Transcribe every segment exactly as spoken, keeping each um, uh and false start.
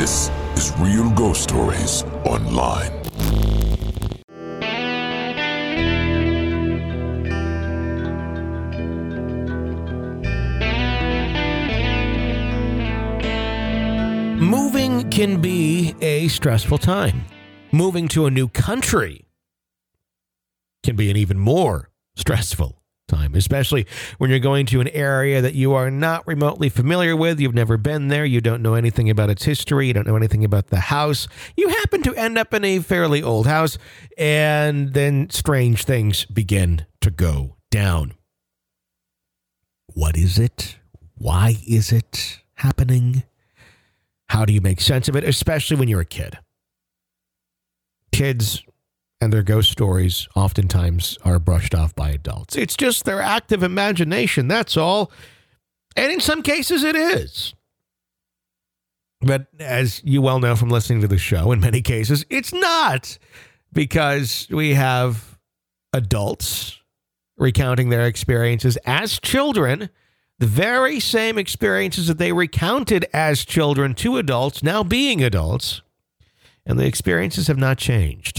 This is Real Ghost Stories Online. Moving can be a stressful time. Moving to a new country can be an even more stressful time, especially when you're going to an area that you are not remotely familiar with. You've never been there. You don't know anything about its history. You don't know anything about the house. You happen to end up in a fairly old house, and then strange things begin to go down. What is it? Why is it happening? How do you make sense of it, especially when you're a kid? Kids and their ghost stories oftentimes are brushed off by adults. It's just their active imagination, that's all. And in some cases, it is. But as you well know from listening to the show, in many cases, it's not. Because we have adults recounting their experiences as children, the very same experiences that they recounted as children to adults, now being adults, and the experiences have not changed.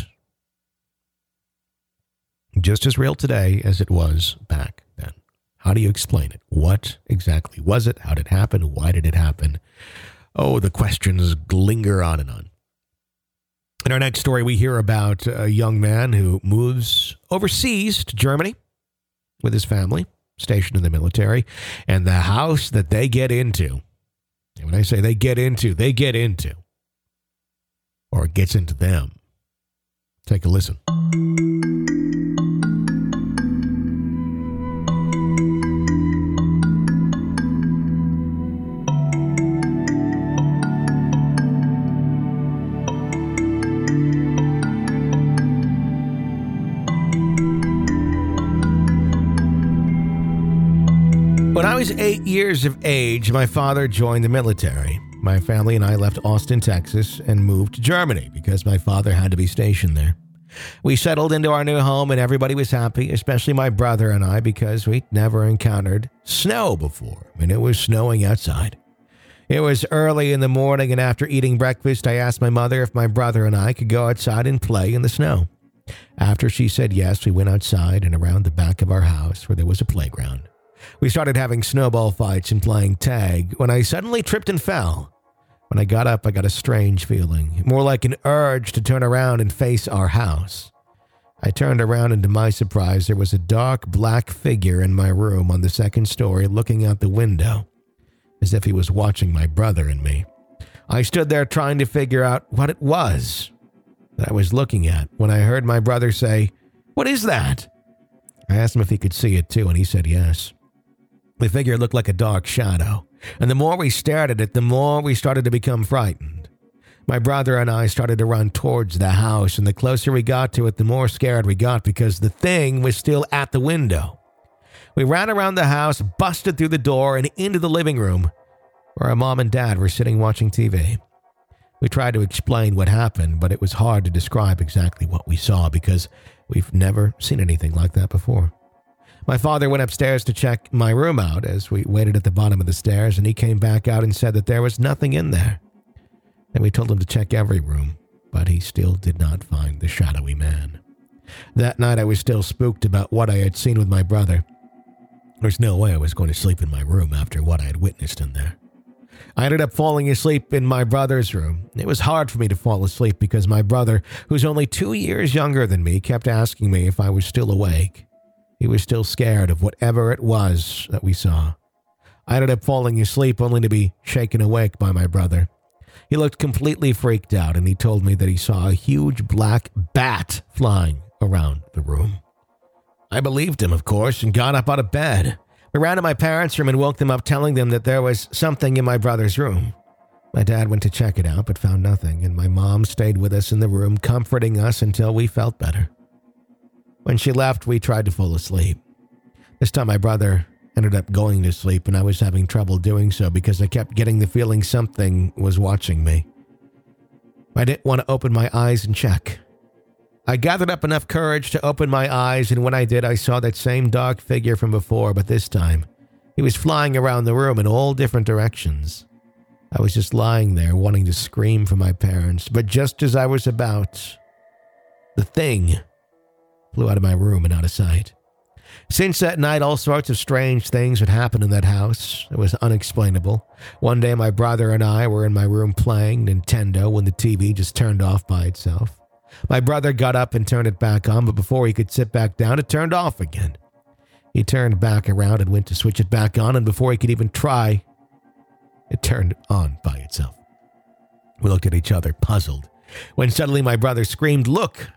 Just as real today as it was back then. How do you explain it? What exactly was it? How did it happen? Why did it happen? Oh, the questions linger on and on. In our next story, we hear about a young man who moves overseas to Germany with his family, stationed in the military, and the house that they get into, and when I say they get into, they get into, or it gets into them. Take a listen. When I was eight years of age, my father joined the military. My family and I left Austin, Texas, and moved to Germany because my father had to be stationed there. We settled into our new home and everybody was happy, especially my brother and I, because we'd never encountered snow before, and it was snowing outside. It was early in the morning, and after eating breakfast, I asked my mother if my brother and I could go outside and play in the snow. After she said yes, we went outside and around the back of our house where there was a playground. We started having snowball fights and playing tag when I suddenly tripped and fell. When I got up, I got a strange feeling, more like an urge to turn around and face our house. I turned around, and to my surprise, there was a dark black figure in my room on the second story looking out the window, as if he was watching my brother and me. I stood there trying to figure out what it was that I was looking at when I heard my brother say, "What is that?" I asked him if he could see it too, and he said yes. The figure looked like a dark shadow, and the more we stared at it, the more we started to become frightened. My brother and I started to run towards the house, and the closer we got to it, the more scared we got because the thing was still at the window. We ran around the house, busted through the door, and into the living room, where our mom and dad were sitting watching T V. We tried to explain what happened, but it was hard to describe exactly what we saw because we've never seen anything like that before. My father went upstairs to check my room out as we waited at the bottom of the stairs, and he came back out and said that there was nothing in there. And we told him to check every room, but he still did not find the shadowy man. That night I was still spooked about what I had seen with my brother. There's no way I was going to sleep in my room after what I had witnessed in there. I ended up falling asleep in my brother's room. It was hard for me to fall asleep because my brother, who's only two years younger than me, kept asking me if I was still awake. He was still scared of whatever it was that we saw. I ended up falling asleep only to be shaken awake by my brother. He looked completely freaked out, and he told me that he saw a huge black bat flying around the room. I believed him, of course, and got up out of bed. We ran to my parents' room and woke them up, telling them that there was something in my brother's room. My dad went to check it out, but found nothing, and my mom stayed with us in the room, comforting us until we felt better. When she left, we tried to fall asleep. This time my brother ended up going to sleep, and I was having trouble doing so because I kept getting the feeling something was watching me. I didn't want to open my eyes and check. I gathered up enough courage to open my eyes, and when I did, I saw that same dark figure from before, but this time, he was flying around the room in all different directions. I was just lying there wanting to scream for my parents, but just as I was about, the thing flew out of my room and out of sight. Since that night, all sorts of strange things had happened in that house. It was unexplainable. One day, my brother and I were in my room playing Nintendo when the T V just turned off by itself. My brother got up and turned it back on, but before he could sit back down, it turned off again. He turned back around and went to switch it back on, and before he could even try, it turned on by itself. We looked at each other, puzzled, when suddenly my brother screamed, "Look!"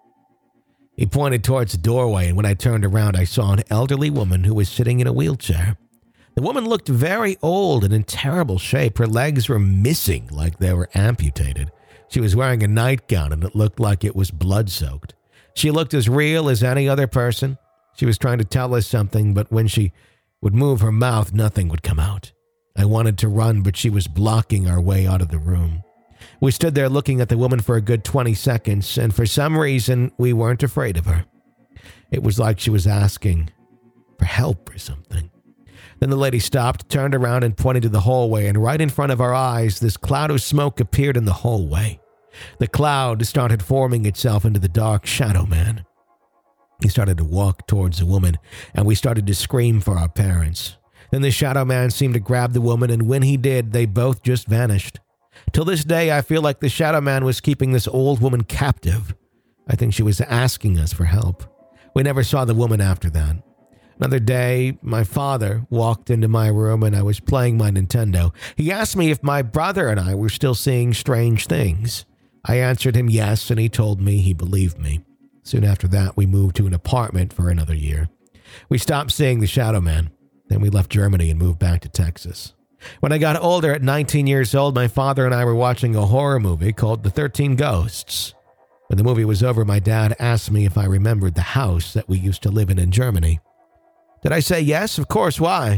He pointed towards the doorway, and when I turned around, I saw an elderly woman who was sitting in a wheelchair. The woman looked very old and in terrible shape. Her legs were missing like they were amputated. She was wearing a nightgown, and it looked like it was blood-soaked. She looked as real as any other person. She was trying to tell us something, but when she would move her mouth, nothing would come out. I wanted to run, but she was blocking our way out of the room. We stood there looking at the woman for a good twenty seconds, and for some reason, we weren't afraid of her. It was like she was asking for help or something. Then the lady stopped, turned around, and pointed to the hallway, and right in front of our eyes, this cloud of smoke appeared in the hallway. The cloud started forming itself into the dark Shadow Man. He started to walk towards the woman, and we started to scream for our parents. Then the Shadow Man seemed to grab the woman, and when he did, they both just vanished. Till this day, I feel like the Shadow Man was keeping this old woman captive. I think she was asking us for help. We never saw the woman after that. Another day, my father walked into my room and I was playing my Nintendo. He asked me if my brother and I were still seeing strange things. I answered him yes, and he told me he believed me. Soon after that, we moved to an apartment for another year. We stopped seeing the Shadow Man. Then we left Germany and moved back to Texas. When I got older, at nineteen years old, my father and I were watching a horror movie called The thirteen Ghosts. When the movie was over, my dad asked me if I remembered the house that we used to live in in Germany. Did I say yes? Of course, why?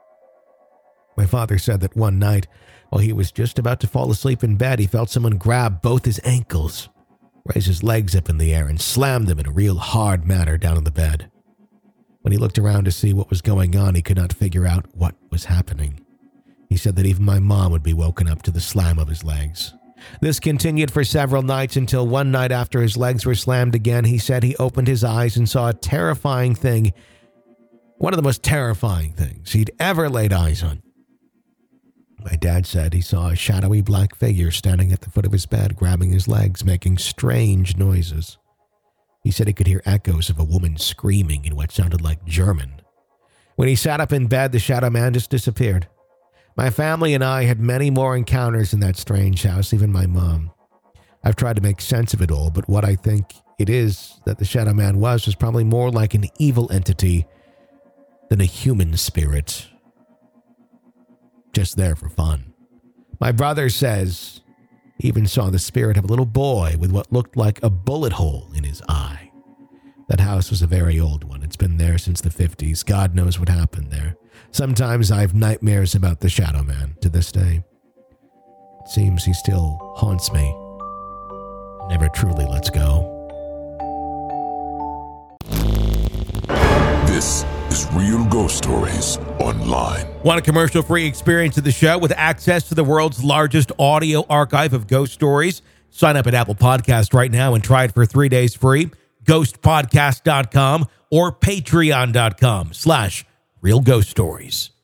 My father said that one night, while he was just about to fall asleep in bed, he felt someone grab both his ankles, raise his legs up in the air, and slam them in a real hard manner down on the bed. When he looked around to see what was going on, he could not figure out what was happening. He said that even my mom would be woken up to the slam of his legs. This continued for several nights until one night after his legs were slammed again, he said he opened his eyes and saw a terrifying thing, one of the most terrifying things he'd ever laid eyes on. My dad said he saw a shadowy black figure standing at the foot of his bed, grabbing his legs, making strange noises. He said he could hear echoes of a woman screaming in what sounded like German. When he sat up in bed, the Shadow Man just disappeared. My family and I had many more encounters in that strange house, even my mom. I've tried to make sense of it all, but what I think it is that the Shadow Man was was probably more like an evil entity than a human spirit. Just there for fun. My brother says he even saw the spirit of a little boy with what looked like a bullet hole in his eye. That house was a very old one. It's been there since the fifties. God knows what happened there. Sometimes I have nightmares about the Shadow Man to this day. It seems he still haunts me. Never truly lets go. This is Real Ghost Stories Online. Want a commercial-free experience of the show with access to the world's largest audio archive of ghost stories? Sign up at Apple Podcast right now and try it for three days free. ghost podcast dot com or patreon dot com slash real ghost stories.